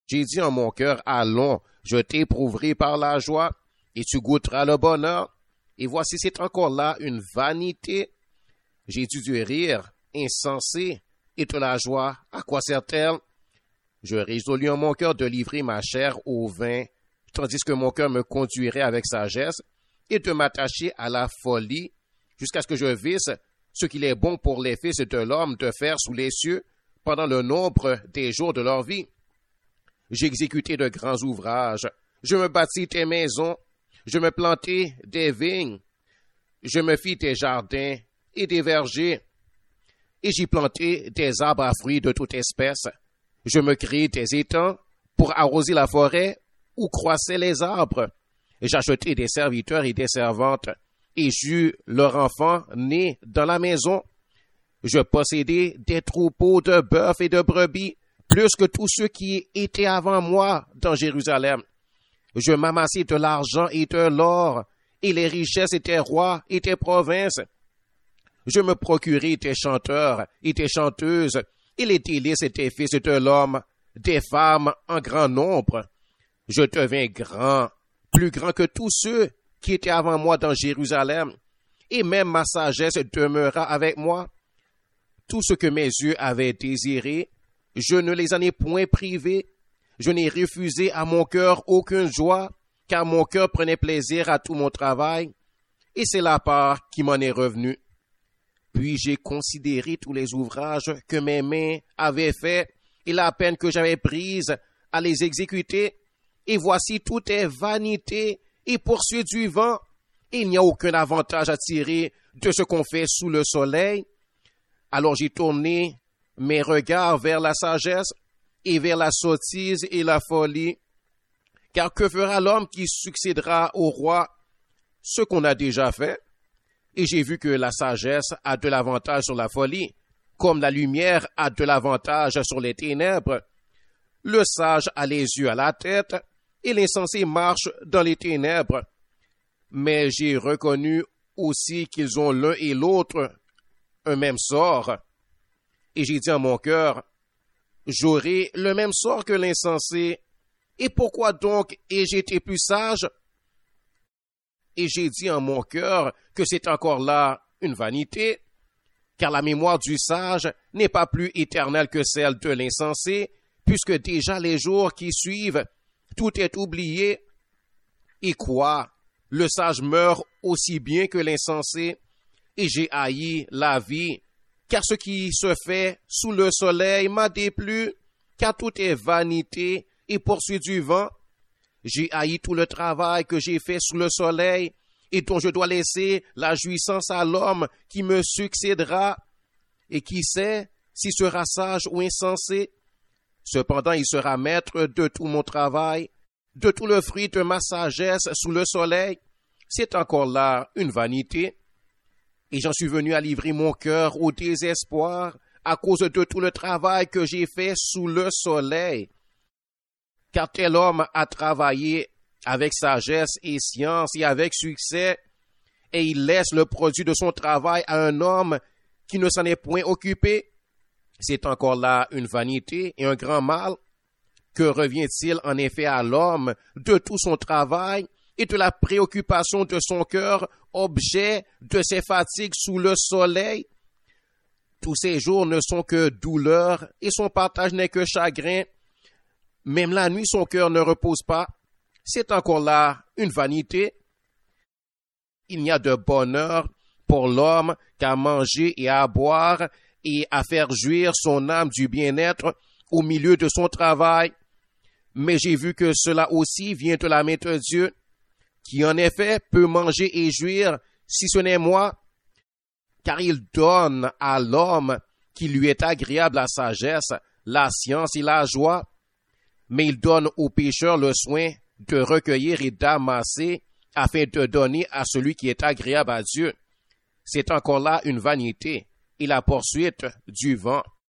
J'ai dit en mon cœur, allons, je t'éprouverai par la joie, et tu goûteras le bonheur. Et voici, c'est encore là une vanité. J'ai dû du rire, insensé, et de la joie, à quoi sert-elle? Je résolus en mon cœur de livrer ma chair au vin, tandis que mon cœur me conduirait avec sagesse, et de m'attacher à la folie, jusqu'à ce que je visse ce qu'il est bon pour les fils de l'homme de faire sous les cieux pendant le nombre des jours de leur vie. J'exécutai de grands ouvrages, je me bâtis des maisons, je me plantai des vignes, je me fis des jardins et des vergers, et j'y plantai des arbres à fruits de toute espèce. Je me créai des étangs pour arroser la forêt où croissaient les arbres. J'achetai des serviteurs et des servantes, et j'eus leur enfant né dans la maison. Je possédai des troupeaux de bœufs et de brebis, plus que tous ceux qui étaient avant moi dans Jérusalem. Je m'amassai de l'argent et de l'or, et les richesses étaient rois et des provinces. Je me procurai des chanteurs et des chanteuses, et les délices des fils de l'homme, des femmes en grand nombre. Je devins grand, plus grand que tous ceux qui étaient avant moi dans Jérusalem, et même ma sagesse demeura avec moi. Tout ce que mes yeux avaient désiré, je ne les en ai point privés. Je n'ai refusé à mon cœur aucune joie, car mon cœur prenait plaisir à tout mon travail, et c'est la part qui m'en est revenue. Puis j'ai considéré tous les ouvrages que mes mains avaient faits, et la peine que j'avais prise à les exécuter, et voici tout est vanité et poursuite du vent. Il n'y a aucun avantage à tirer de ce qu'on fait sous le soleil. Alors j'ai tourné mes regards vers la sagesse et vers la sottise et la folie. Car que fera l'homme qui succédera au roi? Ce qu'on a déjà fait. Et j'ai vu que la sagesse a de l'avantage sur la folie, comme la lumière a de l'avantage sur les ténèbres. Le sage a les yeux à la tête, et l'insensé marche dans les ténèbres. Mais j'ai reconnu aussi qu'ils ont l'un et l'autre un même sort. Et j'ai dit en mon cœur, j'aurai le même sort que l'insensé. Et pourquoi donc ai-je été plus sage? Et j'ai dit en mon cœur que c'est encore là une vanité, car la mémoire du sage n'est pas plus éternelle que celle de l'insensé, puisque déjà les jours qui suivent, tout est oublié. Et quoi? Le sage meurt aussi bien que l'insensé, et j'ai haï la vie, car ce qui se fait sous le soleil m'a déplu, car tout est vanité et poursuite du vent. J'ai haï tout le travail que j'ai fait sous le soleil, et dont je dois laisser la jouissance à l'homme qui me succédera, et qui sait s'il sera sage ou insensé. Cependant, il sera maître de tout mon travail, de tout le fruit de ma sagesse sous le soleil. C'est encore là une vanité. Et j'en suis venu à livrer mon cœur au désespoir à cause de tout le travail que j'ai fait sous le soleil. Car tel homme a travaillé avec sagesse et science et avec succès, et il laisse le produit de son travail à un homme qui ne s'en est point occupé. C'est encore là une vanité et un grand mal. Que revient-il en effet à l'homme de tout son travail et de la préoccupation de son cœur, objet de ses fatigues sous le soleil? Tous ses jours ne sont que douleur et son partage n'est que chagrin. Même la nuit, son cœur ne repose pas. C'est encore là une vanité. Il n'y a de bonheur pour l'homme qu'à manger et à boire et à faire jouir son âme du bien-être au milieu de son travail. Mais j'ai vu que cela aussi vient de la main de Dieu, qui en effet peut manger et jouir, si ce n'est moi, car il donne à l'homme qui lui est agréable la sagesse, la science et la joie, mais il donne au pécheur le soin de recueillir et d'amasser afin de donner à celui qui est agréable à Dieu. C'est encore là une vanité et la poursuite du vent.